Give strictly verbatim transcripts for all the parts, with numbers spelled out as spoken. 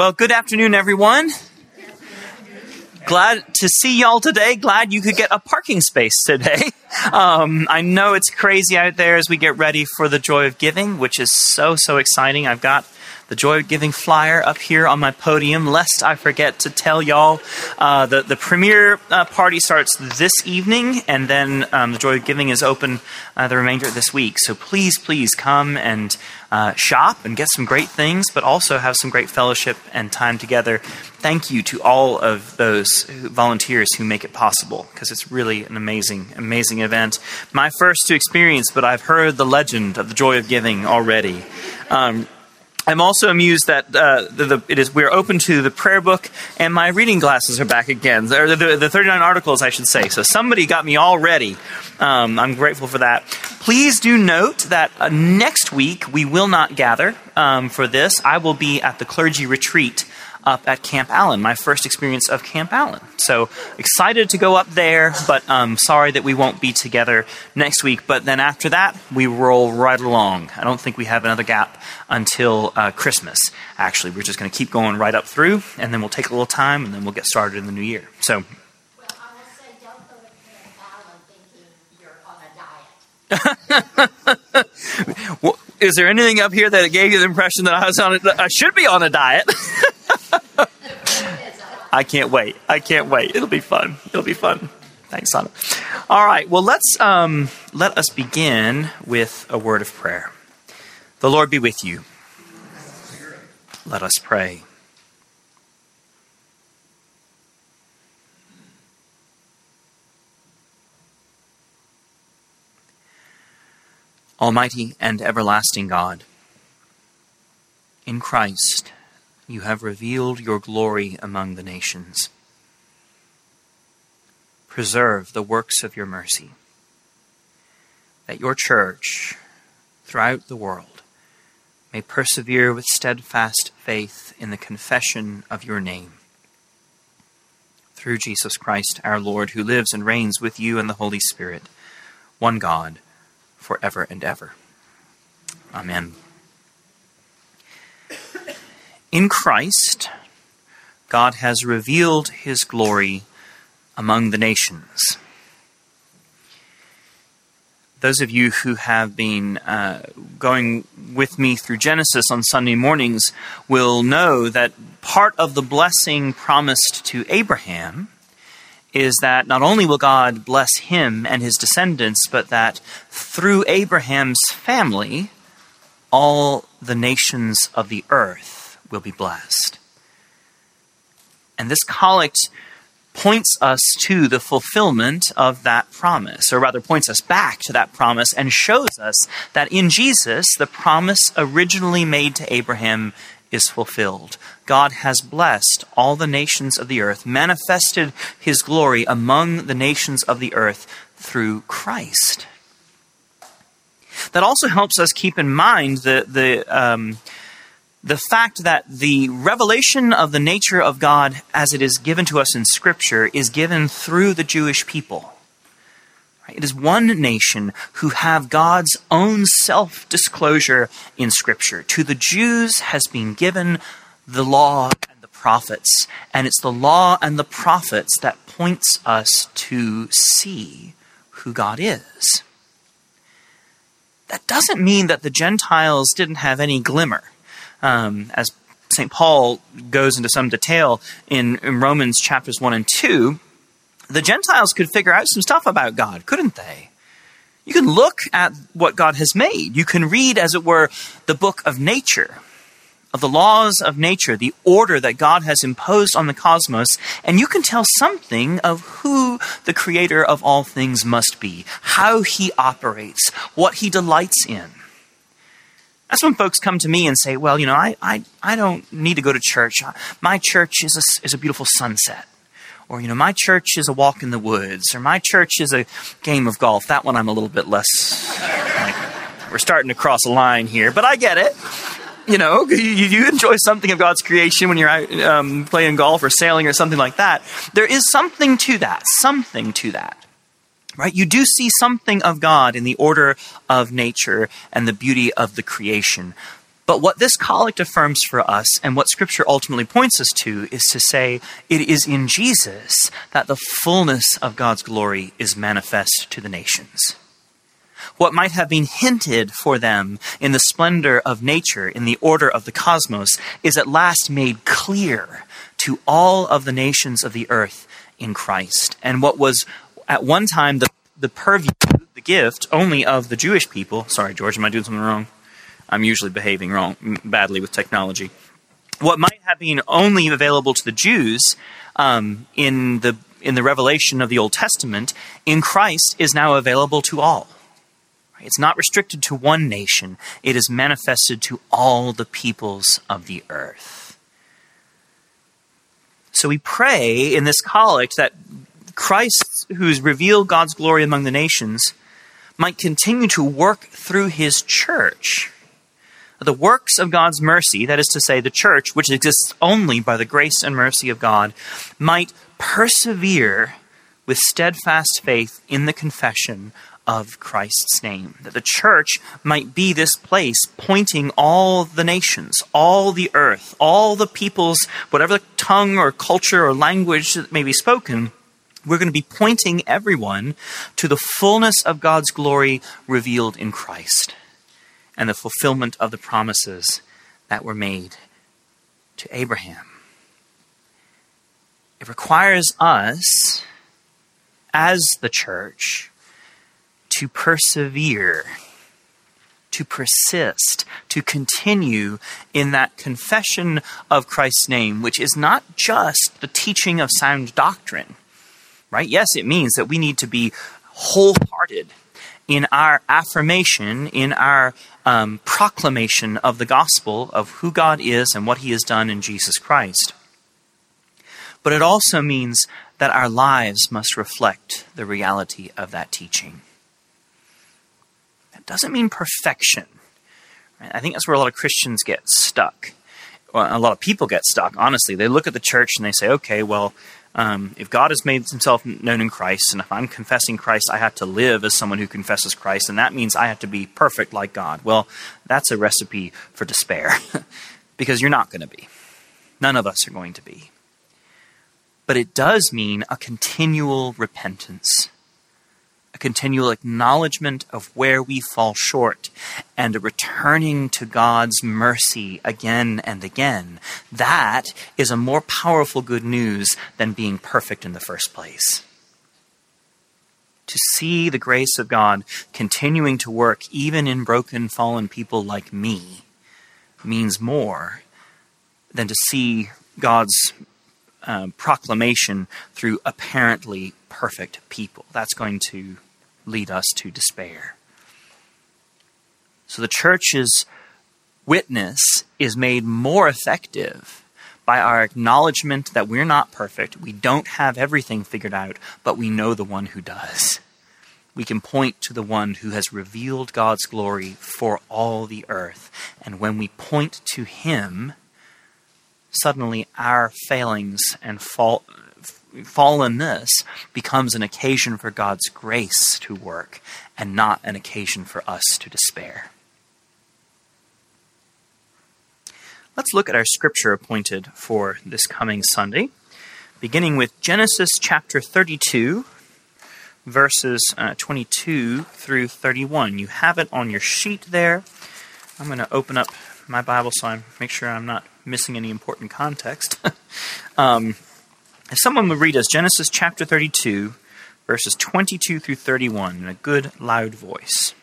Well, good afternoon, everyone. Glad to see y'all today. Glad you could get a parking space today. Um, I know it's crazy out there as we get ready for the Joy of Giving, which is so, so exciting. I've got the Joy of Giving flyer up here on my podium, lest I forget to tell y'all. Uh, the, the premiere uh, party starts this evening, and then um, the Joy of Giving is open uh, the remainder of this week. So please, please come and uh, shop and get some great things, but also have some great fellowship and time together. Thank you to all of those volunteers who make it possible, because it's really an amazing, amazing event. My first to experience, but I've heard the legend of the Joy of Giving already. Um, I'm also amused that uh, the, the, it is we're open to the prayer book, and my reading glasses are back again. Or the, the thirty-nine articles, I should say. So somebody got me all ready. Um, I'm grateful for that. Please do note that uh, next week we will not gather um, for this. I will be at the clergy retreat up at Camp Allen, my first experience of Camp Allen. So excited to go up there, but um, sorry that we won't be together next week. But then after that, we roll right along. I don't think we have another gap until uh, Christmas. Actually, we're just going to keep going right up through, and then we'll take a little time, and then we'll get started in the new year. So. Well, I will say, don't go to Camp Allen thinking you're on a diet. Well, is there anything up here that gave you the impression that I was on a, I should be on a diet? I can't wait. I can't wait. It'll be fun. It'll be fun. Thanks, Anna. All right. Well, let's um, let us begin with a word of prayer. The Lord be with you. Let us pray. Almighty and everlasting God, in Christ, you have revealed your glory among the nations. Preserve the works of your mercy, that your church throughout the world may persevere with steadfast faith in the confession of your name. Through Jesus Christ our Lord, who lives and reigns with you and the Holy Spirit, one God, forever and ever. Amen. In Christ, God has revealed his glory among the nations. Those of you who have been uh, going with me through Genesis on Sunday mornings will know that part of the blessing promised to Abraham is that not only will God bless him and his descendants, but that through Abraham's family, all the nations of the earth will be blessed. And this collect points us to the fulfillment of that promise, or rather points us back to that promise and shows us that in Jesus, the promise originally made to Abraham is fulfilled. God has blessed all the nations of the earth, manifested his glory among the nations of the earth through Christ. That also helps us keep in mind the the um, the fact that the revelation of the nature of God as it is given to us in Scripture is given through the Jewish people. It is one nation who have God's own self-disclosure in Scripture. To the Jews has been given the law and the prophets, and it's the law and the prophets that points us to see who God is. That doesn't mean that the Gentiles didn't have any glimmer. Um, as Saint Paul goes into some detail in, in Romans chapters one and two, the Gentiles could figure out some stuff about God, couldn't they? You can look at what God has made. You can read, as it were, the book of nature, of the laws of nature, the order that God has imposed on the cosmos, and you can tell something of who the creator of all things must be, how he operates, what he delights in. That's when folks come to me and say, well, you know, I I, I don't need to go to church. My church is a, is a beautiful sunset. Or, you know, my church is a walk in the woods. Or my church is a game of golf. That one I'm a little bit less, like, we're starting to cross a line here. But I get it. You know, you, you enjoy something of God's creation when you're out um, playing golf or sailing or something like that. There is something to that, something to that. Right? You do see something of God in the order of nature and the beauty of the creation. But what this collect affirms for us, and what Scripture ultimately points us to, is to say it is in Jesus that the fullness of God's glory is manifest to the nations. What might have been hinted for them in the splendor of nature, in the order of the cosmos, is at last made clear to all of the nations of the earth in Christ. And what was at one time the, the purview, the gift only of the Jewish people. Sorry, George, am I doing something wrong? I'm usually behaving wrong, badly with technology. What might have been only available to the Jews um, in the in the revelation of the Old Testament, in Christ is now available to all. It's not restricted to one nation. It is manifested to all the peoples of the earth. So we pray in this collect that Christ, who's revealed God's glory among the nations, might continue to work through his church. The works of God's mercy, that is to say, the church, which exists only by the grace and mercy of God, might persevere with steadfast faith in the confession of Christ's name. That the church might be this place pointing all the nations, all the earth, all the peoples, whatever tongue or culture or language that may be spoken, we're going to be pointing everyone to the fullness of God's glory revealed in Christ and the fulfillment of the promises that were made to Abraham. It requires us, as the church, to persevere, to persist, to continue in that confession of Christ's name, which is not just the teaching of sound doctrine, right? Yes, it means that we need to be wholehearted in our affirmation, in our um, proclamation of the gospel of who God is and what he has done in Jesus Christ. But it also means that our lives must reflect the reality of that teaching. That doesn't mean perfection. Right? I think that's where a lot of Christians get stuck. Well, a lot of people get stuck, honestly. They look at the church and they say, okay, well, um, if God has made himself known in Christ, and if I'm confessing Christ, I have to live as someone who confesses Christ, and that means I have to be perfect like God. Well, that's a recipe for despair, because you're not going to be. None of us are going to be. But it does mean a continual repentance, a continual acknowledgement of where we fall short, and a returning to God's mercy again and again. That is a more powerful good news than being perfect in the first place. To see the grace of God continuing to work even in broken, fallen people like me means more than to see God's uh, proclamation through apparently perfect people. That's going to lead us to despair. So the church's witness is made more effective by our acknowledgement that we're not perfect, we don't have everything figured out, but we know the one who does. We can point to the one who has revealed God's glory for all the earth. And when we point to him, suddenly our failings and fall, fallenness becomes an occasion for God's grace to work and not an occasion for us to despair. Let's look at our scripture appointed for this coming Sunday, beginning with Genesis chapter thirty-two, verses uh, twenty-two through thirty-one. You have it on your sheet there. I'm going to open up my Bible so I make sure I'm not missing any important context. um, if someone would read us Genesis chapter thirty-two, verses twenty-two through thirty-one in a good, loud voice.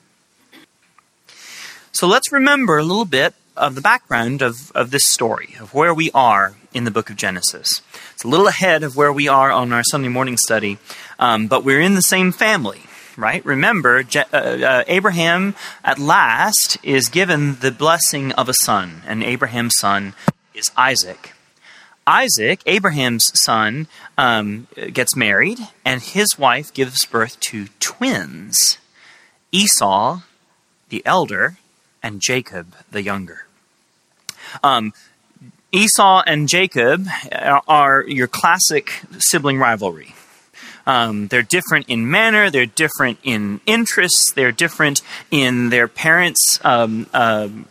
So let's remember a little bit of the background of, of this story, of where we are in the book of Genesis. It's a little ahead of where we are on our Sunday morning study, um, but we're in the same family, right? Remember, Je- uh, uh, Abraham at last is given the blessing of a son, and Abraham's son is Isaac. Isaac, Abraham's son, um, gets married, and his wife gives birth to twins, Esau, the elder, and Jacob, the younger. Um, Esau and Jacob are your classic sibling rivalry. Um, they're different in manner, they're different in interests, they're different in their parents' um, uh,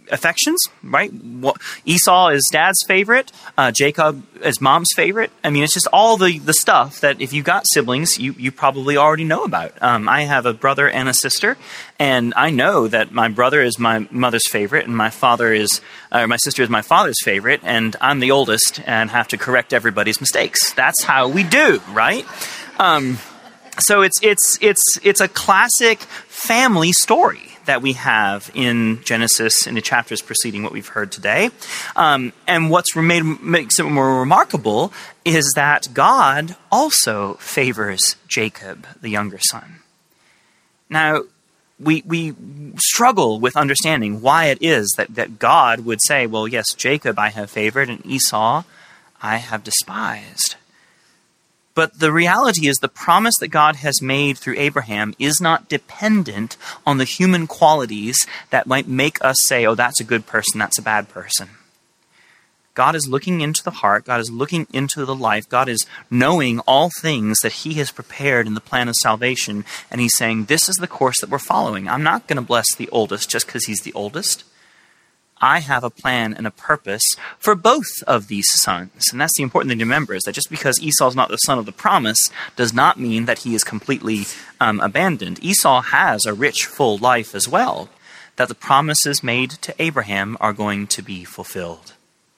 affections, right? Esau is dad's favorite. Uh, Jacob is mom's favorite. I mean, it's just all the, the stuff that if you've got siblings, you, you probably already know about. Um, I have a brother and a sister, and I know that my brother is my mother's favorite, and my father is, or my sister is my father's favorite, and I'm the oldest and have to correct everybody's mistakes. That's how we do, right? Um, so it's it's it's it's a classic family story that we have in Genesis in the chapters preceding what we've heard today. Um, and what's made, makes it more remarkable is that God also favors Jacob, the younger son. Now, we we struggle with understanding why it is that, that God would say, well, yes, Jacob I have favored and Esau I have despised. But the reality is the promise that God has made through Abraham is not dependent on the human qualities that might make us say, oh, that's a good person, that's a bad person. God is looking into the heart. God is looking into the life. God is knowing all things that he has prepared in the plan of salvation. And he's saying, this is the course that we're following. I'm not going to bless the oldest just because he's the oldest. I have a plan and a purpose for both of these sons. And that's the important thing to remember, is that just because Esau is not the son of the promise does not mean that he is completely um, abandoned. Esau has a rich, full life as well, that the promises made to Abraham are going to be fulfilled.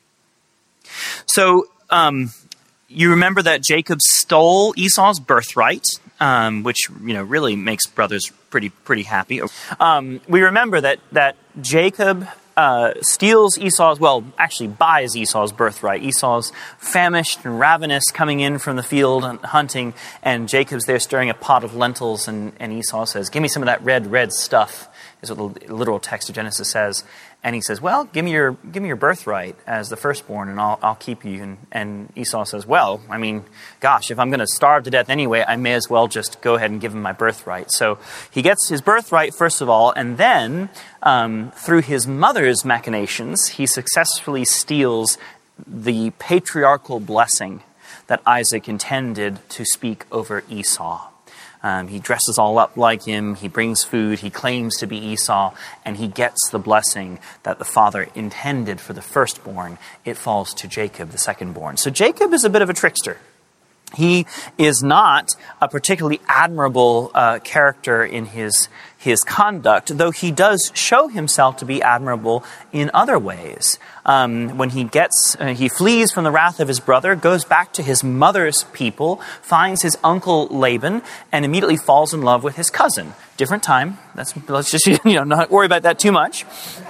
So um, you remember that Jacob stole Esau's birthright, um, which you know really makes brothers pretty pretty happy. Um, we remember that that Jacob Uh, steals Esau's, well, actually buys Esau's birthright. Esau's famished and ravenous, coming in from the field and hunting, and Jacob's there stirring a pot of lentils, and, and Esau says, give me some of that red, red stuff, is what the literal text of Genesis says. And he says, well, give me your give me your birthright as the firstborn, and I'll I'll keep you. And, and Esau says, well, I mean, gosh, if I'm going to starve to death anyway, I may as well just go ahead and give him my birthright. So he gets his birthright first of all, and then um, through his mother's machinations, he successfully steals the patriarchal blessing that Isaac intended to speak over Esau. Um, he dresses all up like him, he brings food, he claims to be Esau, and he gets the blessing that the father intended for the firstborn. It falls to Jacob, the secondborn. So Jacob is a bit of a trickster. He is not a particularly admirable uh, character in his his conduct, though he does show himself to be admirable in other ways. Um, when he gets, uh, he flees from the wrath of his brother, goes back to his mother's people, finds his uncle Laban, and immediately falls in love with his cousin. Different time. That's, let's just you know not worry about that too much.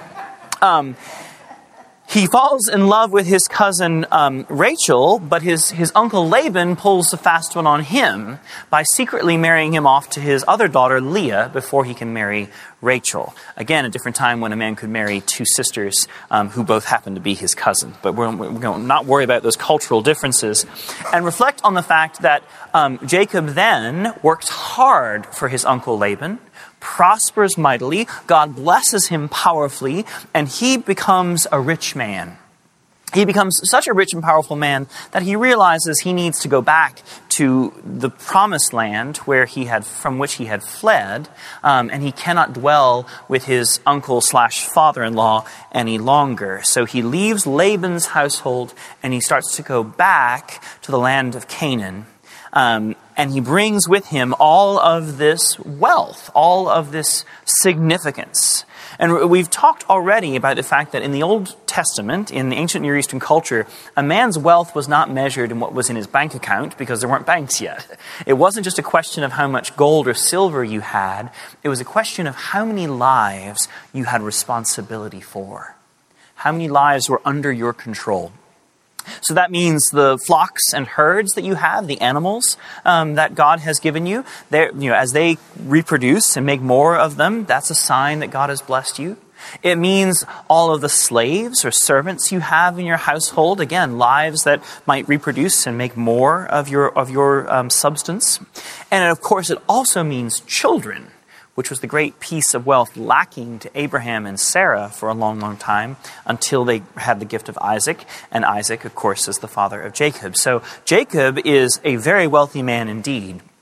Um, He falls in love with his cousin um, Rachel, but his, his uncle Laban pulls the fast one on him by secretly marrying him off to his other daughter Leah before he can marry Rachel. Again, a different time when a man could marry two sisters um, who both happen to be his cousin. But we're, we're going to not worry about those cultural differences and reflect on the fact that um, Jacob then works hard for his uncle Laban, prospers mightily, God blesses him powerfully, and he becomes a rich man. He becomes such a rich and powerful man that he realizes he needs to go back to the promised land where he had, from which he had fled, um, and he cannot dwell with his uncle slash father-in-law any longer. So he leaves Laban's household and he starts to go back to the land of Canaan. Um, and he brings with him all of this wealth, all of this significance. And we've talked already about the fact that in the Old Testament, in the ancient Near Eastern culture, a man's wealth was not measured in what was in his bank account because there weren't banks yet. It wasn't just a question of how much gold or silver you had. It was a question of how many lives you had responsibility for. How many lives were under your control. So that means the flocks and herds that you have, the animals um, that God has given you, you know, as they reproduce and make more of them, that's a sign that God has blessed you. It means all of the slaves or servants you have in your household, again, lives that might reproduce and make more of your of your um, substance. And of course, it also means children, which was the great piece of wealth lacking to Abraham and Sarah for a long, long time until they had the gift of Isaac. And Isaac, of course, is the father of Jacob. So Jacob is a very wealthy man indeed.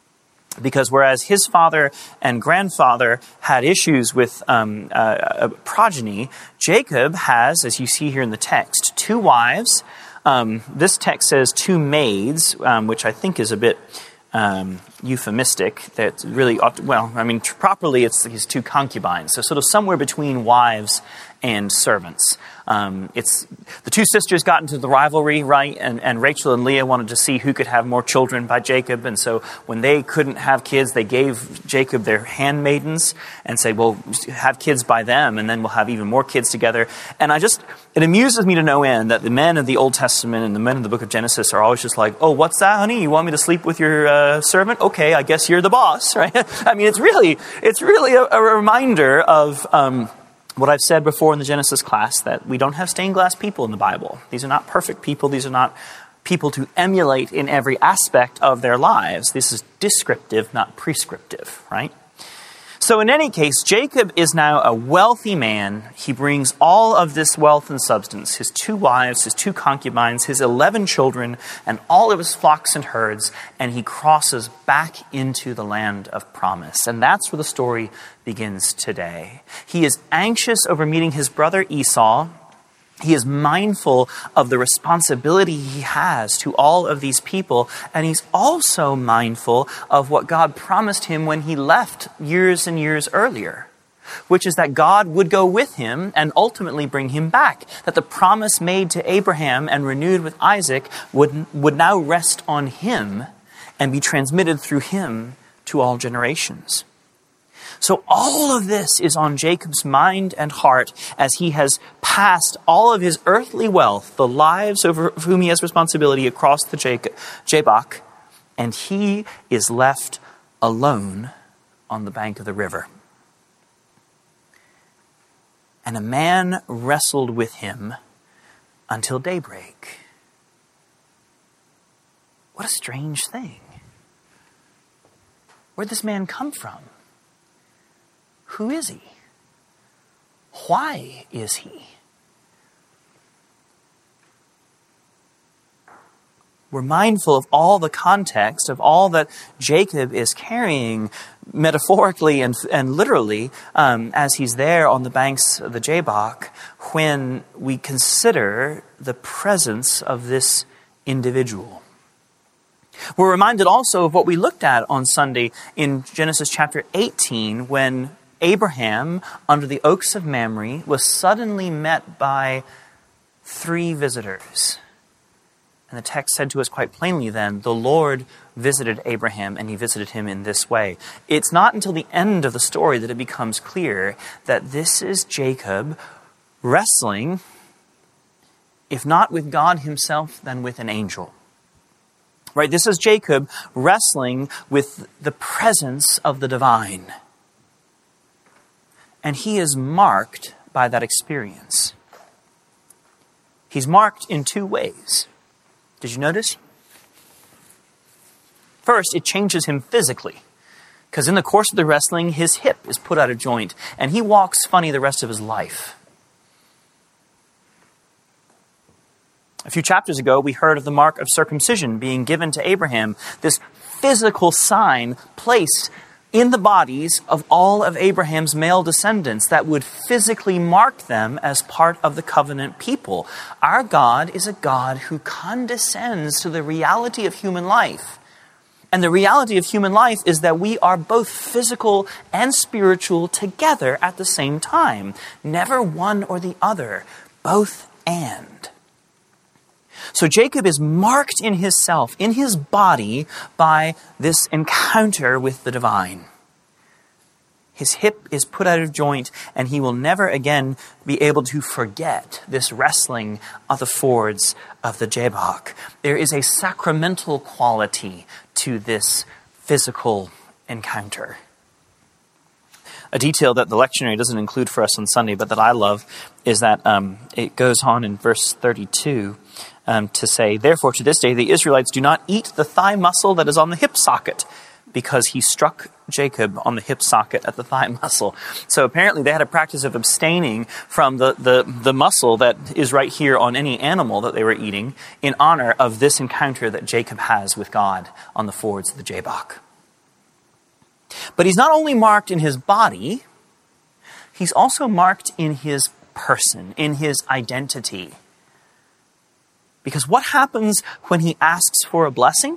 Because whereas his father and grandfather had issues with um, uh, a progeny, Jacob has, as you see here in the text, two wives. Um, this text says two maids, um, which I think is a bit um, euphemistic. That really, ought, well, I mean, properly it's his two concubines. So sort of somewhere between wives and servants. Um, it's the two sisters got into the rivalry, right? And, and Rachel and Leah wanted to see who could have more children by Jacob. And so when they couldn't have kids, they gave Jacob their handmaidens and said, well, have kids by them, and then we'll have even more kids together. And I just, it amuses me to no end that the men of the Old Testament and the men of the book of Genesis are always just like, oh, what's that, honey? You want me to sleep with your uh, servant? Okay, I guess you're the boss, right? I mean, it's really, it's really a, a reminder of um, what I've said before in the Genesis class, that we don't have stained glass people in the Bible. These are not perfect people. These are not people to emulate in every aspect of their lives. This is descriptive, not prescriptive, right? So in any case, Jacob is now a wealthy man. He brings all of this wealth and substance, his two wives, his two concubines, his eleven children, and all of his flocks and herds, and he crosses back into the land of promise. And that's where the story begins today. He is anxious over meeting his brother Esau. He is mindful of the responsibility he has to all of these people, and he's also mindful of what God promised him when he left years and years earlier, which is that God would go with him and ultimately bring him back, that the promise made to Abraham and renewed with Isaac would, would now rest on him and be transmitted through him to all generations. So all of this is on Jacob's mind and heart as he has passed all of his earthly wealth, the lives over whom he has responsibility, across the Jabbok, and he is left alone on the bank of the river. And a man wrestled with him until daybreak. What a strange thing. Where'd this man come from? Who is he? Why is he? We're mindful of all the context, of all that Jacob is carrying metaphorically and, and literally um, as he's there on the banks of the Jabbok, when we consider the presence of this individual. We're reminded also of what we looked at on Sunday in Genesis chapter eighteen, when Abraham, under the oaks of Mamre, was suddenly met by three visitors. And the text said to us quite plainly then, the Lord visited Abraham, and he visited him in this way. It's not until the end of the story that it becomes clear that this is Jacob wrestling, if not with God himself, then with an angel. Right? This is Jacob wrestling with the presence of the divine. And he is marked by that experience. He's marked in two ways. Did you notice? First, it changes him physically. Because in the course of the wrestling, his hip is put out of joint, and he walks funny the rest of his life. A few chapters ago, we heard of the mark of circumcision being given to Abraham, this physical sign placed in the bodies of all of Abraham's male descendants that would physically mark them as part of the covenant people. Our God is a God who condescends to the reality of human life. And the reality of human life is that we are both physical and spiritual together at the same time. Never one or the other, both and. So Jacob is marked in his self, in his body, by this encounter with the divine. His hip is put out of joint, and he will never again be able to forget this wrestling of the fords of the Jabbok. There is a sacramental quality to this physical encounter. A detail that the lectionary doesn't include for us on Sunday, but that I love, is that um, it goes on in verse thirty-two um, to say, "Therefore to this day the Israelites do not eat the thigh muscle that is on the hip socket, because he struck Jacob on the hip socket at the thigh muscle." So apparently they had a practice of abstaining from the, the, the muscle that is right here on any animal that they were eating, in honor of this encounter that Jacob has with God on the fords of the Jabbok. But he's not only marked in his body, he's also marked in his person, in his identity. Because what happens when he asks for a blessing?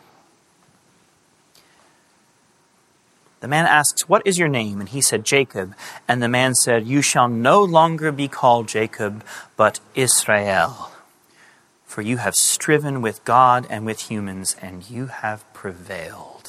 The man asks, "What is your name?" And he said, "Jacob." And the man said, "You shall no longer be called Jacob, but Israel. For you have striven with God and with humans, and you have prevailed."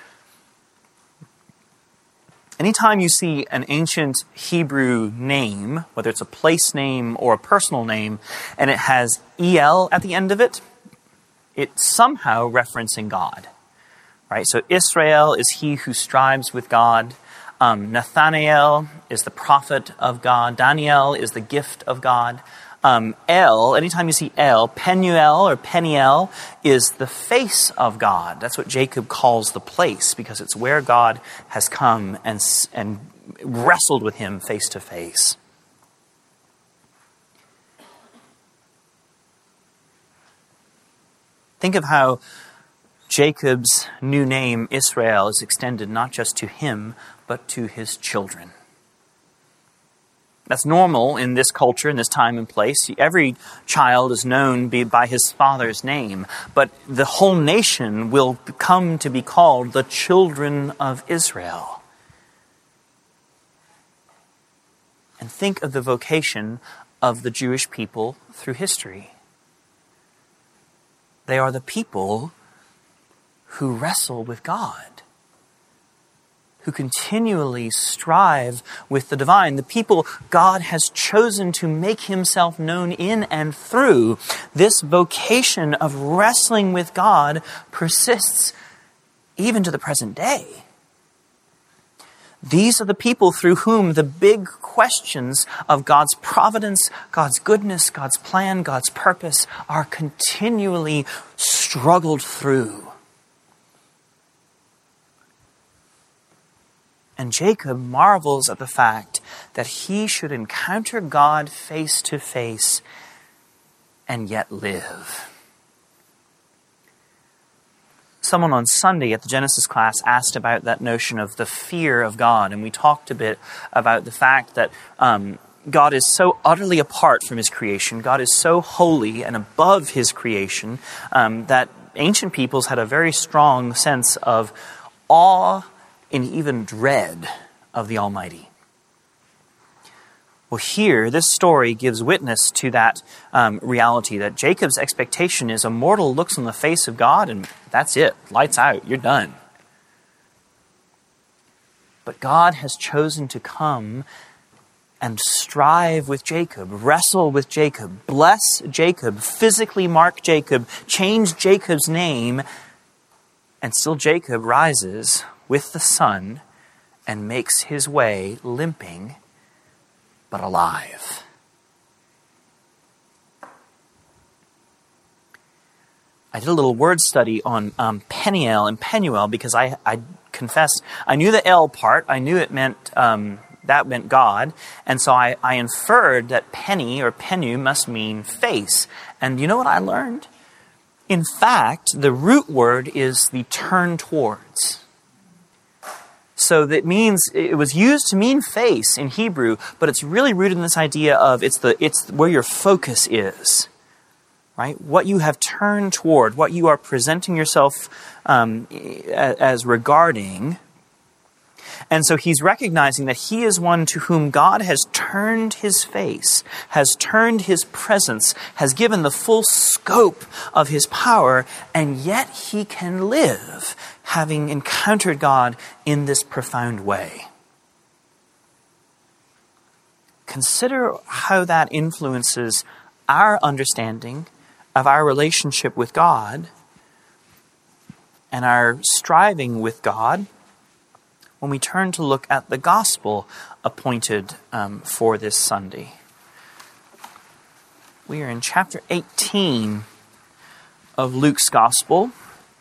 Anytime you see an ancient Hebrew name, whether it's a place name or a personal name, and it has El at the end of it, it's somehow referencing God. Right? So Israel is he who strives with God. Um, Nathanael is the prophet of God. Daniel is the gift of God. Um, El, anytime you see El, Penuel or Peniel is the face of God. That's what Jacob calls the place, because it's where God has come and, and wrestled with him face to face. Think of how Jacob's new name, Israel, is extended not just to him, but to his children. That's normal in this culture, in this time and place. Every child is known by his father's name, but the whole nation will come to be called the children of Israel. And think of the vocation of the Jewish people through history. They are the people who wrestle with God, who continually strive with the divine, the people God has chosen to make himself known in and through. This vocation of wrestling with God persists even to the present day. These are the people through whom the big questions of God's providence, God's goodness, God's plan, God's purpose are continually struggled through. And Jacob marvels at the fact that he should encounter God face to face and yet live. Someone on Sunday at the Genesis class asked about that notion of the fear of God, and we talked a bit about the fact that um, God is so utterly apart from his creation, God is so holy and above his creation, um, that ancient peoples had a very strong sense of awe and even dread of the Almighty. Well, here, this story gives witness to that um, reality, that Jacob's expectation is a mortal looks on the face of God and that's it. Lights out. You're done. But God has chosen to come and strive with Jacob, wrestle with Jacob, bless Jacob, physically mark Jacob, change Jacob's name, and still Jacob rises with the sun and makes his way limping but alive. I did a little word study on um, Peniel and Penuel because I, I confess I knew the El part. I knew it meant um, that meant God, and so I, I inferred that Penny or Penu must mean face. And you know what I learned? In fact, the root word is the turn towards. So that means it was used to mean face in Hebrew, but it's really rooted in this idea of it's the it's where your focus is, right? What you have turned toward, what you are presenting yourself um, as regarding. And so he's recognizing that he is one to whom God has turned his face, has turned his presence, has given the full scope of his power, and yet he can live, having encountered God in this profound way. Consider how that influences our understanding of our relationship with God and our striving with God when we turn to look at the gospel appointed um, for this Sunday. We are in chapter eighteen of Luke's gospel,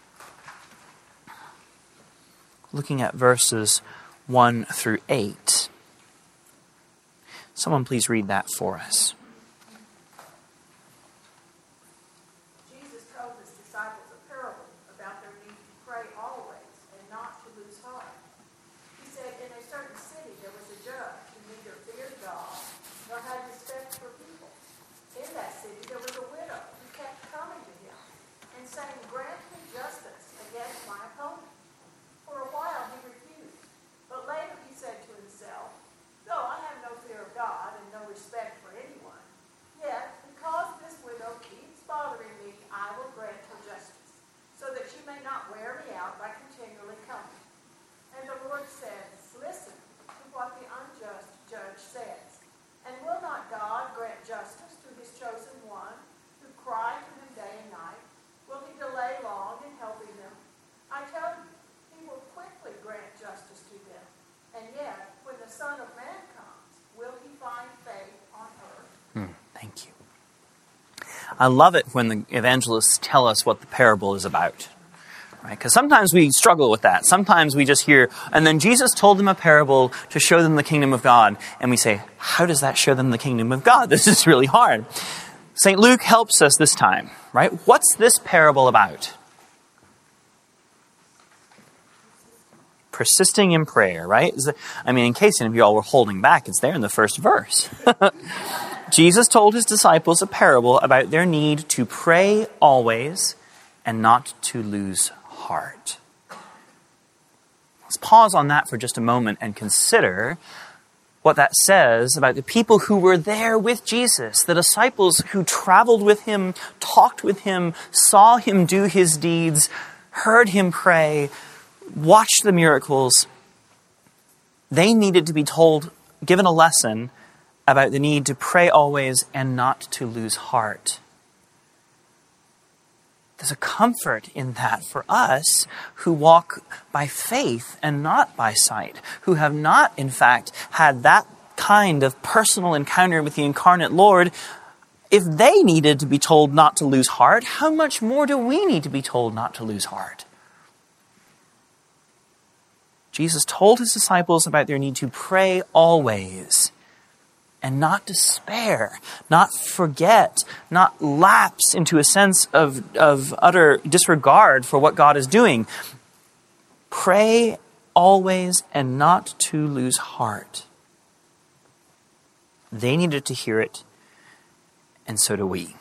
looking at verses one through eight. Someone please read that for us. Jesus told his disciples a parable about their need to pray always and not to lose heart. I love it when the evangelists tell us what the parable is about. Right? Because sometimes we struggle with that. Sometimes we just hear, and then Jesus told them a parable to show them the kingdom of God. And we say, how does that show them the kingdom of God? This is really hard. Saint Luke helps us this time, right? What's this parable about? Persisting in prayer, right? I mean, in case any of you all were holding back, it's there in the first verse. Jesus told his disciples a parable about their need to pray always and not to lose heart. Let's pause on that for just a moment and consider what that says about the people who were there with Jesus, the disciples who traveled with him, talked with him, saw him do his deeds, heard him pray, watched the miracles. They needed to be told, given a lesson about the need to pray always and not to lose heart. There's a comfort in that for us who walk by faith and not by sight, who have not, in fact, had that kind of personal encounter with the incarnate Lord. If they needed to be told not to lose heart, how much more do we need to be told not to lose heart? Jesus told his disciples about their need to pray always and not despair, not forget, not lapse into a sense of, of utter disregard for what God is doing. Pray always and not to lose heart. They needed to hear it, and so do we.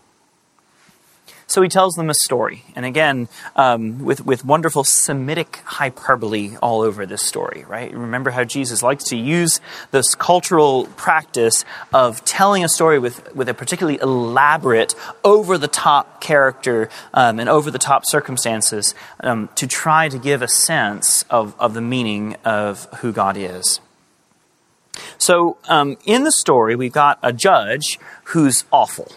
So he tells them a story. And again, um, with, with wonderful Semitic hyperbole all over this story, right? Remember how Jesus likes to use this cultural practice of telling a story with, with a particularly elaborate, over-the-top character um, and over-the-top circumstances um, to try to give a sense of, of the meaning of who God is. So um, in the story, we've got a judge who's awful.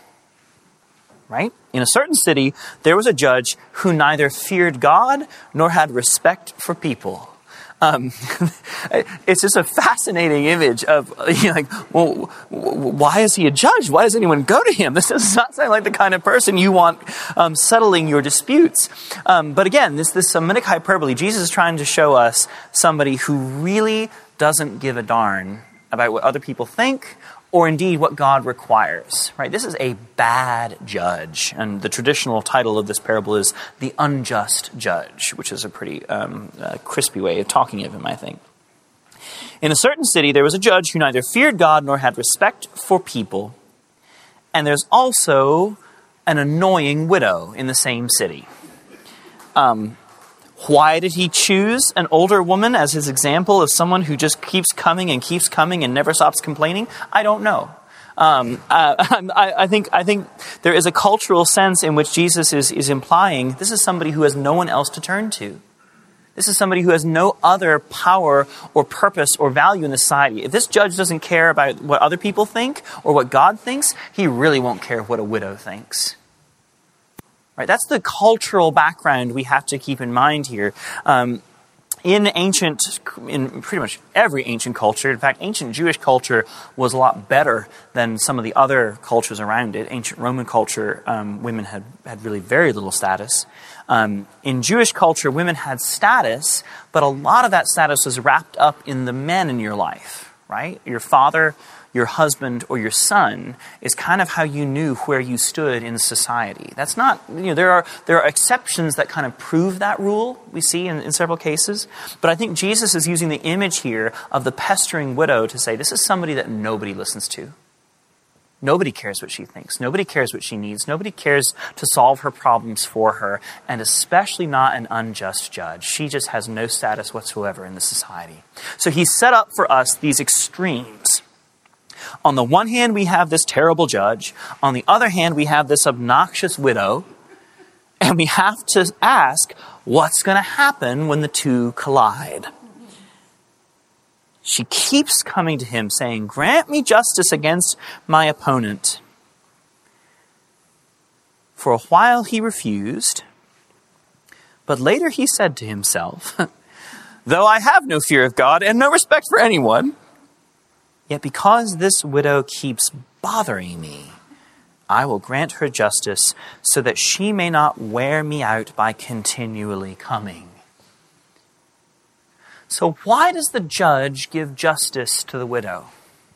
Right? In a certain city, there was a judge who neither feared God nor had respect for people. Um, it's just a fascinating image of, you know, like, well, why is he a judge? Why does anyone go to him? This does not sound like the kind of person you want um, settling your disputes. Um, but again, this this Semitic hyperbole, Jesus is trying to show us somebody who really doesn't give a darn about what other people think, or indeed what God requires, right? This is a bad judge. And the traditional title of this parable is The Unjust Judge, which is a pretty um, uh, crispy way of talking of him, I think. In a certain city, there was a judge who neither feared God nor had respect for people. And there's also an annoying widow in the same city. Um, Why did he choose an older woman as his example of someone who just keeps coming and keeps coming and never stops complaining? I don't know. Um, uh, I, I think I think there is a cultural sense in which Jesus is, is implying this is somebody who has no one else to turn to. This is somebody who has no other power or purpose or value in the society. If this judge doesn't care about what other people think or what God thinks, he really won't care what a widow thinks. Right, that's the cultural background we have to keep in mind here. Um, in ancient, in pretty much every ancient culture, in fact, ancient Jewish culture was a lot better than some of the other cultures around it. Ancient Roman culture, um, women had, had really very little status. Um, in Jewish culture, women had status, but a lot of that status was wrapped up in the men in your life, right? Your father, your husband, or your son is kind of how you knew where you stood in society. That's not, you know, there are there are exceptions that kind of prove that rule, we see in, in several cases. But I think Jesus is using the image here of the pestering widow to say, this is somebody that nobody listens to. Nobody cares what she thinks. Nobody cares what she needs. Nobody cares to solve her problems for her, and especially not an unjust judge. She just has no status whatsoever in the society. So he's set up for us these extremes. On the one hand, we have this terrible judge. On the other hand, we have this obnoxious widow. And we have to ask, what's going to happen when the two collide? She keeps coming to him saying, grant me justice against my opponent. For a while he refused, but later he said to himself, though I have no fear of God and no respect for anyone, yet because this widow keeps bothering me, I will grant her justice so that she may not wear me out by continually coming. So why does the judge give justice to the widow?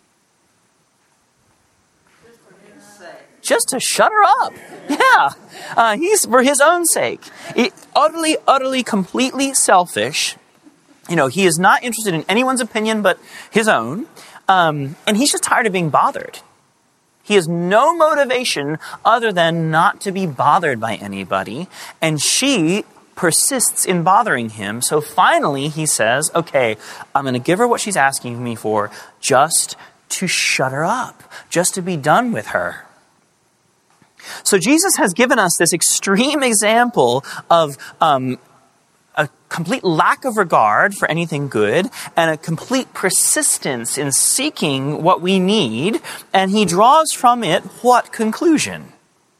Just to shut her up. Yeah. Uh, he's for his own sake. It, utterly, utterly, completely selfish. You know, he is not interested in anyone's opinion but his own. Um, and he's just tired of being bothered. He has no motivation other than not to be bothered by anybody. And she persists in bothering him. So finally he says, okay, I'm going to give her what she's asking me for just to shut her up, just to be done with her. So Jesus has given us this extreme example of um, a complete lack of regard for anything good and a complete persistence in seeking what we need. And he draws from it what conclusion?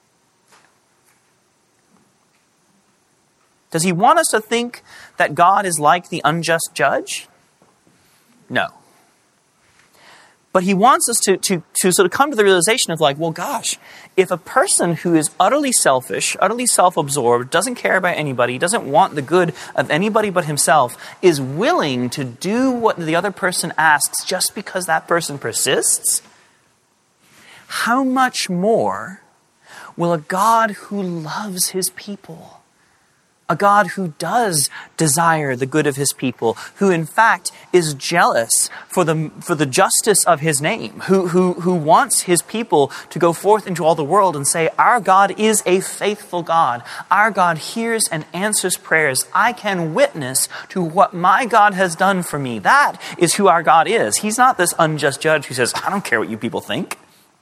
Does he want us to think that God is like the unjust judge? No. But he wants us to, to, to sort of come to the realization of like, well, gosh, if a person who is utterly selfish, utterly self-absorbed, doesn't care about anybody, doesn't want the good of anybody but himself, is willing to do what the other person asks just because that person persists, how much more will a God who loves his people, a God who does desire the good of his people, who in fact is jealous for the for the justice of his name, who, who, who wants his people to go forth into all the world and say, our God is a faithful God. Our God hears and answers prayers. I can witness to what my God has done for me. That is who our God is. He's not this unjust judge who says, I don't care what you people think.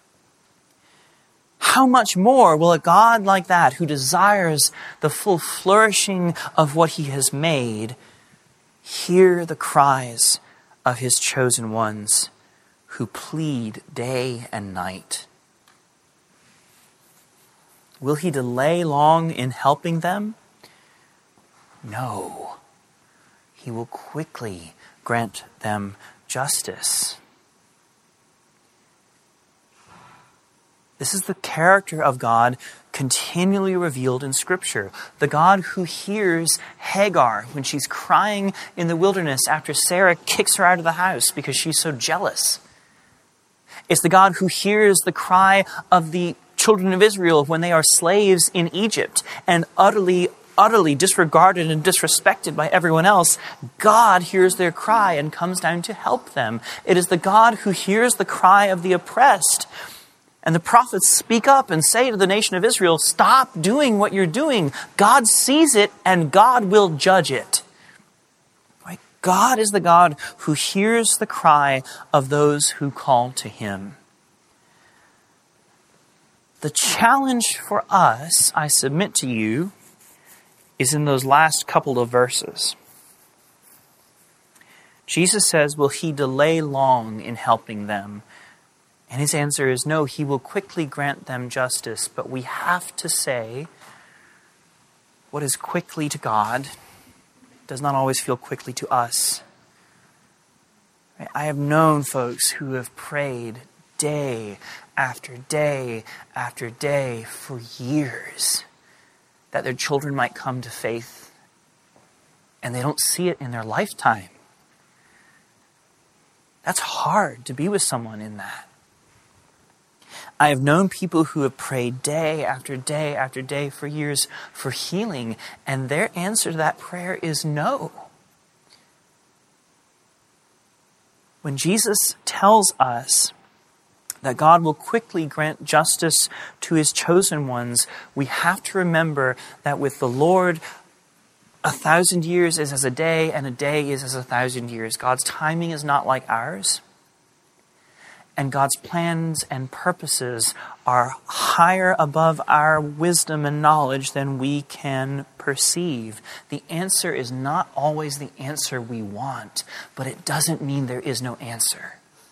How much more will a God like that, who desires the full flourishing of what he has made, hear the cries of his chosen ones who plead day and night? Will he delay long in helping them? No. He will quickly grant them justice. This is the character of God continually revealed in Scripture. The God who hears Hagar when she's crying in the wilderness after Sarah kicks her out of the house because she's so jealous. It's the God who hears the cry of the children of Israel when they are slaves in Egypt and utterly, utterly disregarded and disrespected by everyone else. God hears their cry and comes down to help them. It is the God who hears the cry of the oppressed. And the prophets speak up and say to the nation of Israel, stop doing what you're doing. God sees it and God will judge it. Right? God is the God who hears the cry of those who call to him. The challenge for us, I submit to you, is in those last couple of verses. Jesus says, will he delay long in helping them? And his answer is no, he will quickly grant them justice. But we have to say, what is quickly to God does not always feel quickly to us. I have known folks who have prayed day after day after day for years that their children might come to faith, and they don't see it in their lifetime. That's hard to be with someone in that. I have known people who have prayed day after day after day for years for healing, and their answer to that prayer is no. When Jesus tells us that God will quickly grant justice to his chosen ones, we have to remember that with the Lord, a thousand years is as a day, and a day is as a thousand years. God's timing is not like ours. And God's plans and purposes are higher above our wisdom and knowledge than we can perceive. The answer is not always the answer we want, but it doesn't mean there is no answer.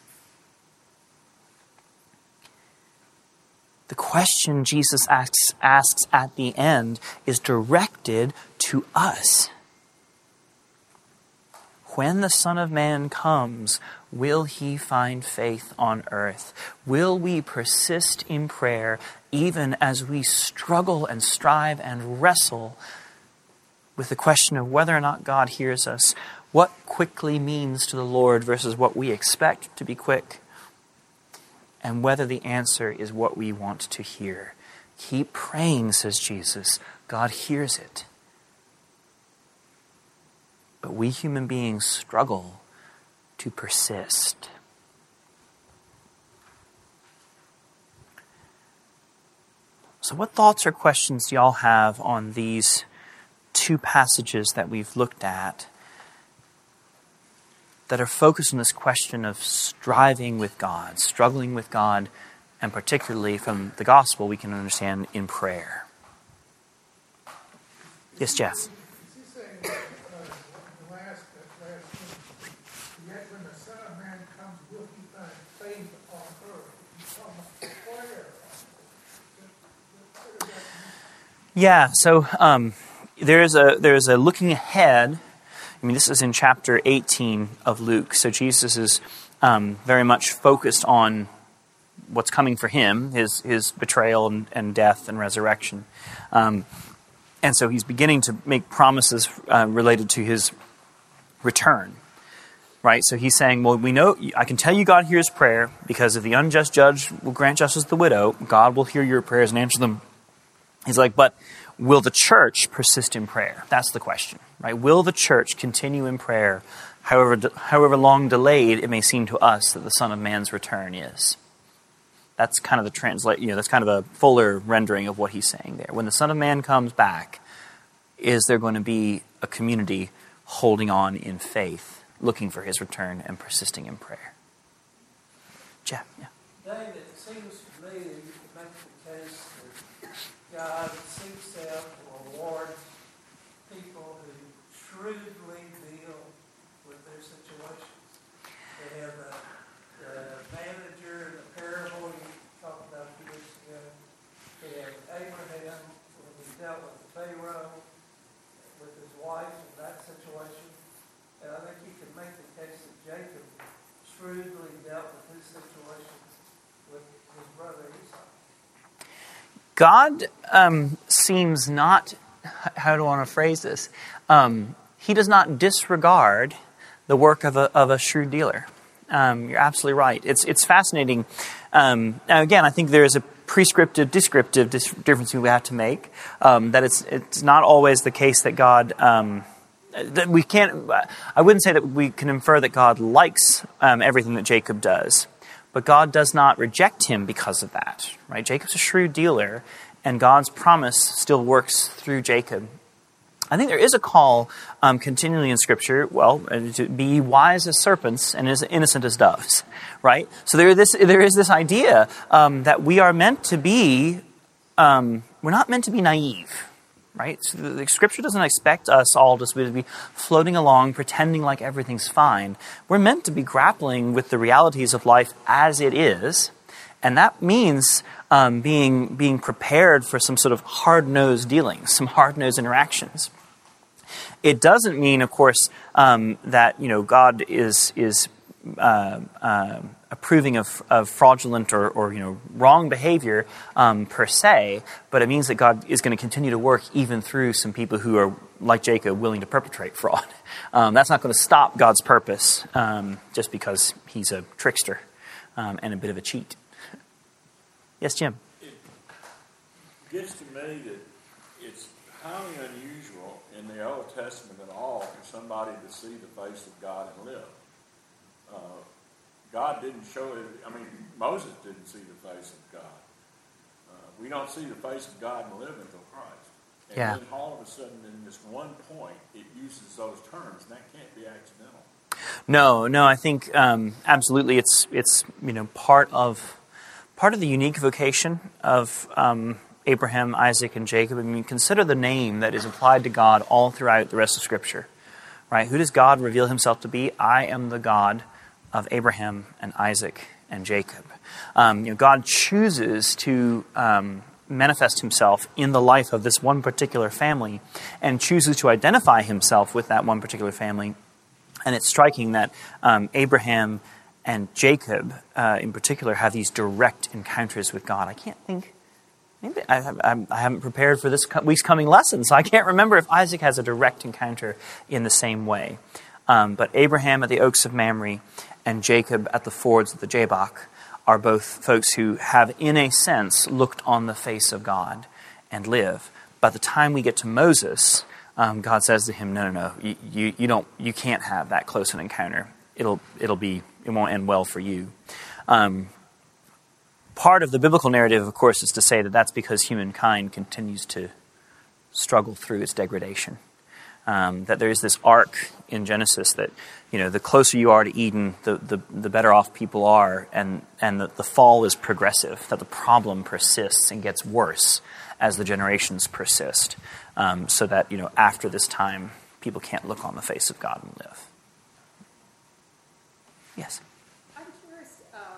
The question Jesus asks, asks at the end is directed to us. When the Son of Man comes, will he find faith on earth? Will we persist in prayer even as we struggle and strive and wrestle with the question of whether or not God hears us? What quickly means to the Lord versus what we expect to be quick? And whether the answer is what we want to hear. Keep praying, says Jesus. God hears it. But we human beings struggle to persist. So what thoughts or questions do y'all have on these two passages that we've looked at that are focused on this question of striving with God, struggling with God, and particularly from the gospel we can understand in prayer? Yes, Jeff. Is he saying, uh, the last, uh, last thing, yet when the Son of Man comes, will he find faith on earth? He's talking about prayer. What does that mean? Yeah, so um, there is a there is a looking ahead. I mean, this is in chapter eighteen of Luke. So Jesus is um, very much focused on what's coming for him, his his betrayal and, and death and resurrection. Um, and so he's beginning to make promises uh, related to his return. Right? So he's saying, well, we know, I can tell you God hears prayer because if the unjust judge will grant justice to the widow, God will hear your prayers and answer them. He's like, but will the church persist in prayer? That's the question, right? Will the church continue in prayer, however however long delayed it may seem to us that the Son of Man's return is? That's kind of the translate, you know, that's kind of a fuller rendering of what he's saying there. When the Son of Man comes back, is there going to be a community holding on in faith, looking for his return and persisting in prayer? Jeff, yeah. David, it seems to me that you could make the case that God seeks out to reward people who shrewdly deal with their situations. They have the, the manager in the parable you talked about a few weeks ago. They have Abraham when he dealt with Pharaoh, with his wife in that situation. And I think you can make the case that Jacob shrewdly dealt with his situation with his brother Esau. God um, seems not, how do I want to phrase this? Um, he does not disregard the work of a, of a shrewd dealer. Um, you're absolutely right. It's it's fascinating. Um, now again, I think there is a prescriptive, descriptive dis- difference we have to make. Um, that it's it's not always the case that God um, that we can't. I wouldn't say that we can infer that God likes um, everything that Jacob does. But God does not reject him because of that, right? Jacob's a shrewd dealer, and God's promise still works through Jacob. I think there is a call um, continually in Scripture, well, to be wise as serpents and as innocent as doves, right? So there is this, there is this idea um, that we are meant to be, um, we're not meant to be naive, right? So the, the Scripture doesn't expect us all just to be floating along, pretending like everything's fine. We're meant to be grappling with the realities of life as it is, and that means um, being being prepared for some sort of hard-nosed dealings, some hard-nosed interactions. It doesn't mean, of course, um, that you know God is is uh, uh, approving of, of fraudulent or, or you know wrong behavior um, per se, but it means that God is going to continue to work even through some people who are, like Jacob, willing to perpetrate fraud. Um, that's not going to stop God's purpose um, just because he's a trickster um, and a bit of a cheat. Yes, Jim? It gets to me that it's highly unusual in the Old Testament at all for somebody to see the face of God and live. Uh, God didn't show it. I mean, Moses didn't see the face of God. Uh, we don't see the face of God and live until Christ. And yeah. then all of a sudden, in this one point, it uses those terms, and that can't be accidental. No, no, I think um, absolutely, it's it's you know part of part of the unique vocation of um, Abraham, Isaac, and Jacob. I mean, consider the name that is applied to God all throughout the rest of Scripture, right? Who does God reveal himself to be? I am the God of Abraham and Isaac and Jacob. Um, you know, God chooses to um, manifest himself in the life of this one particular family and chooses to identify himself with that one particular family. And it's striking that um, Abraham and Jacob, uh, in particular, have these direct encounters with God. I can't think. Maybe I, I, I haven't prepared for this week's coming lesson, so I can't remember if Isaac has a direct encounter in the same way. Um, but Abraham at the Oaks of Mamre and Jacob at the fords of the Jabbok are both folks who have, in a sense, looked on the face of God and live. By the time we get to Moses, um, God says to him, "No, no, no, you, you, you don't, you can't have that close an encounter. It'll, it'll be, it won't end well for you." Um, Part of the biblical narrative, of course, is to say that that's because humankind continues to struggle through its degradation. Um, that there is this arc in Genesis that, you know, the closer you are to Eden, the the, the better off people are, and, and that the fall is progressive, that the problem persists and gets worse as the generations persist, um, so that, you know, after this time, people can't look on the face of God and live. Yes? I'm curious um,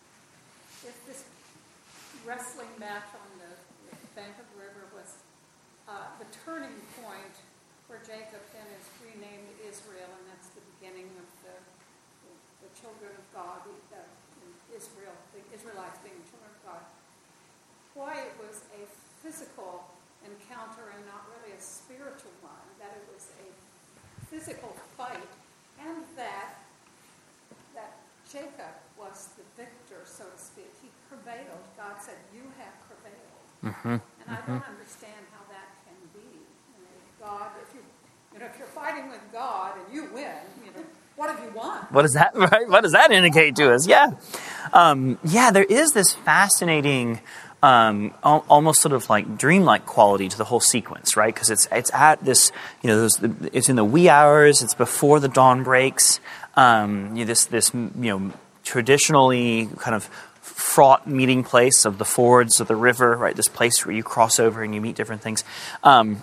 if this wrestling match on the bank of the river was uh, the turning point where Jacob then is renamed Israel, and that's the beginning of the, the, the children of God, the, uh, Israel, the Israelites being the children of God. Why it was a physical encounter and not really a spiritual one, that it was a physical fight, and that that Jacob was the victor, so to speak. He prevailed. God said, "You have prevailed." Mm-hmm. And I don't understand how that can be. You know, God, if you, you know, if you're fighting with God and you win, you know, what have you won? What does that, right? What does that indicate to us? Yeah. Um, yeah, there is this fascinating, um, al- almost sort of like dreamlike quality to the whole sequence, right? Because it's it's at this, you know, those, it's in the wee hours, it's before the dawn breaks. Um, you know, this this you know traditionally kind of fraught meeting place of the fords of the river, right? This place where you cross over and you meet different things. Um,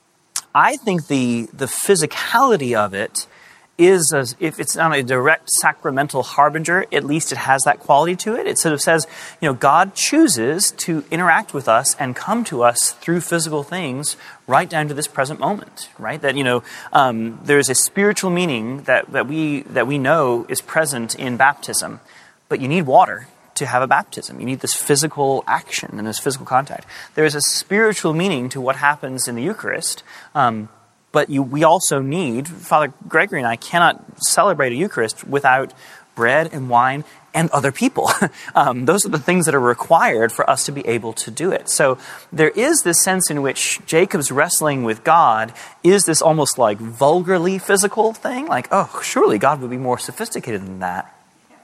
I think the the physicality of it is, as if it's not a direct sacramental harbinger, at least it has that quality to it. It sort of says, you know, God chooses to interact with us and come to us through physical things right down to this present moment, right? That, you know, um, there's a spiritual meaning that, that we that we know is present in baptism, but you need water to have a baptism. You need this physical action and this physical contact. There is a spiritual meaning to what happens in the Eucharist, um, but you, we also need, Father Gregory and I cannot celebrate a Eucharist without bread and wine and other people. um, those are the things that are required for us to be able to do it. So there is this sense in which Jacob's wrestling with God is this almost like vulgarly physical thing, like, oh, surely God would be more sophisticated than that.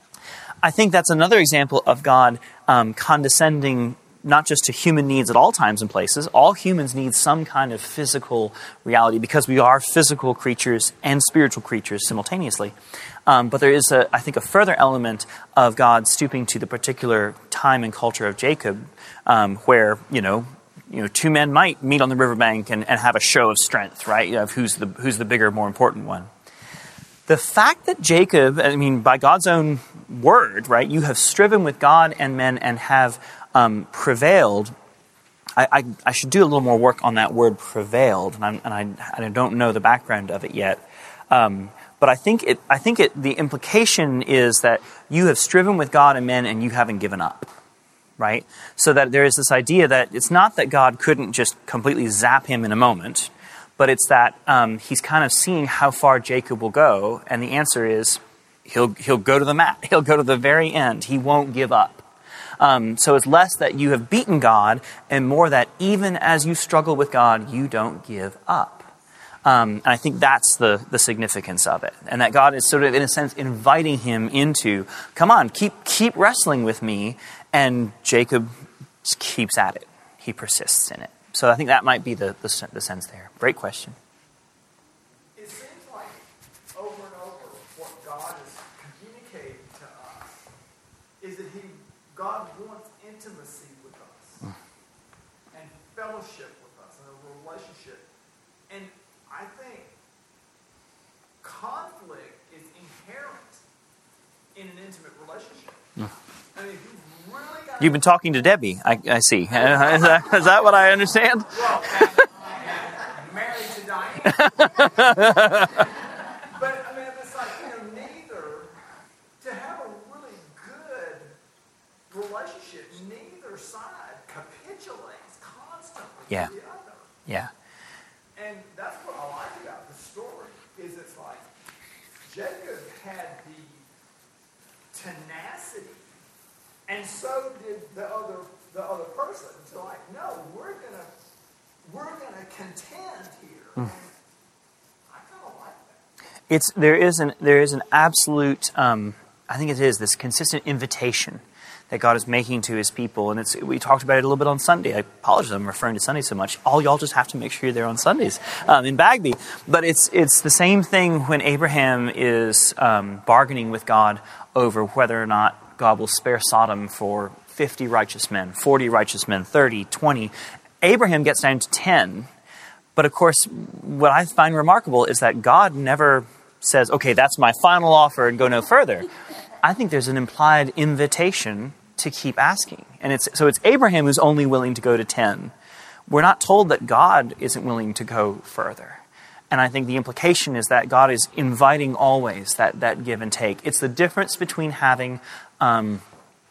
I think that's another example of God um, condescending not just to human needs at all times and places. All humans need some kind of physical reality because we are physical creatures and spiritual creatures simultaneously. Um, but there is, a, I think, a further element of God stooping to the particular time and culture of Jacob, um, where, you know, you know, two men might meet on the riverbank and, and have a show of strength, right? Of who's the who's the bigger, more important one. The fact that Jacob, I mean, by God's own word, right, you have striven with God and men and have um, prevailed. I, I, I should do a little more work on that word prevailed, and, I'm, and I, and I don't know the background of it yet. Um, but I think it. I think it. The implication is that you have striven with God and men, and you haven't given up, right? So that there is this idea that it's not that God couldn't just completely zap him in a moment, but it's that um, he's kind of seeing how far Jacob will go, and the answer is he'll he'll go to the mat. He'll go to the very end. He won't give up. Um, so it's less that you have beaten God, and more that even as you struggle with God, you don't give up. Um, and I think that's the the significance of it, and that God is sort of, in a sense, inviting him into, come on, keep keep wrestling with me, and Jacob just keeps at it. He persists in it. So I think that might be the, the, the sense there. Great question. It seems like over and over what God is communicating to us is that he, God wants intimacy with us mm. and fellowship with us and a relationship. And I think conflict is inherent in an intimate relationship. Mm. I mean, you've really got You've been talking to Debbie, I, I see. Is that, is that what I understand? Well, and, and married to Diane. But, I mean, it's like, you know, neither, to have a other side capitulates constantly Yeah. to the other. Yeah. And that's what I like about the story, is it's like Jacob had the tenacity, and so did the other the other person. To like, no, we're gonna we're gonna contend here. Mm. And I kind of like that. It's there is an there is an absolute um, I think it is this consistent invitation that God is making to His people, and it's we talked about it a little bit on Sunday. I apologize, I'm referring to Sunday so much. All y'all just have to make sure you're there on Sundays um, in Bagby. But it's it's the same thing when Abraham is um, bargaining with God over whether or not God will spare Sodom for fifty righteous men, forty righteous men, thirty, twenty. Abraham gets down to ten. But of course, what I find remarkable is that God never says, okay, that's my final offer and go no further. I think there's an implied invitation to keep asking. And it's so it's Abraham who's only willing to go to ten. We're not told that God isn't willing to go further. And I think the implication is that God is inviting always that, that give and take. It's the difference between having um,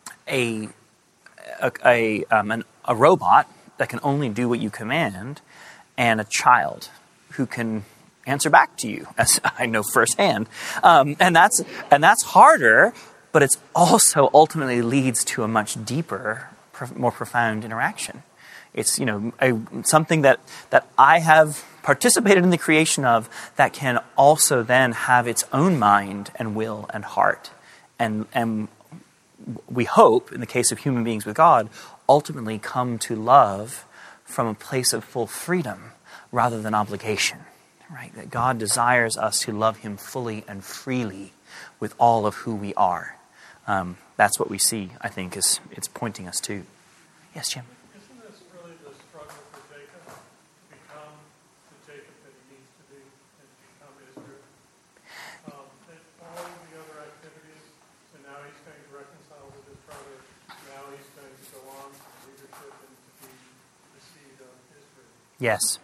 a, a, a, um, an, a robot that can only do what you command and a child who can answer back to you, as I know firsthand. Um, and that's and that's harder, but it's also ultimately leads to a much deeper, more profound interaction. It's, you know, a, something that, that I have participated in the creation of that can also then have its own mind and will and heart. And, and we hope, in the case of human beings with God, ultimately come to love from a place of full freedom rather than obligation. Right? That God desires us to love Him fully and freely with all of who we are. Um, that's what we see, I think, is it's pointing us to. Yes, Jim? Isn't this really the struggle for Jacob to become the Jacob that he needs to be and to become Israel? Um, and all of the other activities, so now he's going to reconcile with his brother. Now he's going to go on to leadership and to be the seed of Israel. Yes.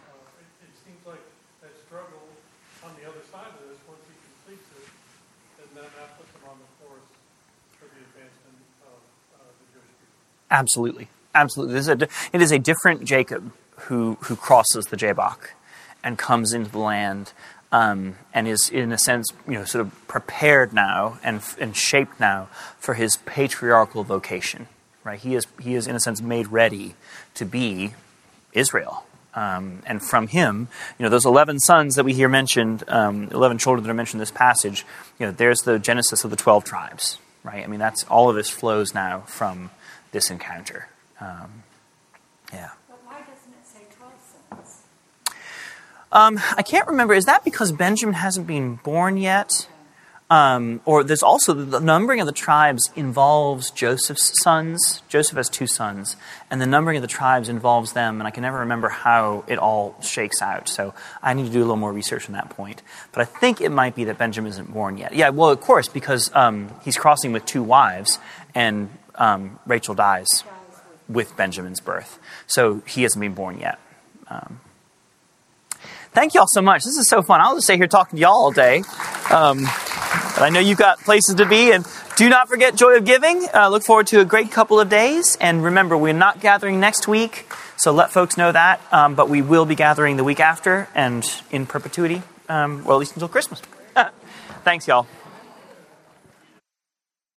Absolutely. Absolutely. This is a, it is a different Jacob who, who crosses the Jabbok and comes into the land um, and is, in a sense, you know, sort of prepared now and, and shaped now for his patriarchal vocation. Right? He is, he is, in a sense, made ready to be Israel. Um, and from him, you know, those eleven sons that we hear mentioned, um, eleven children that are mentioned in this passage, you know, there's the genesis of the twelve tribes. Right? I mean, that's all of this flows now from this encounter. Um, yeah. But why doesn't it say twelve sons? Um, I can't remember. Is that because Benjamin hasn't been born yet? Um, or there's also the numbering of the tribes involves Joseph's sons. Joseph has two sons. And the numbering of the tribes involves them. And I can never remember how it all shakes out. So I need to do a little more research on that point. But I think it might be that Benjamin isn't born yet. Yeah, well, of course, because um, he's crossing with two wives. And Um, Rachel dies with Benjamin's birth. So he hasn't been born yet. Um, thank you all so much. This is so fun. I'll just stay here talking to y'all all day. Um, but I know you've got places to be. And do not forget Joy of Giving. Uh, look forward to a great couple of days. And remember, we're not gathering next week. So let folks know that. Um, but we will be gathering the week after and in perpetuity. Um, well, at least until Christmas. Thanks, y'all.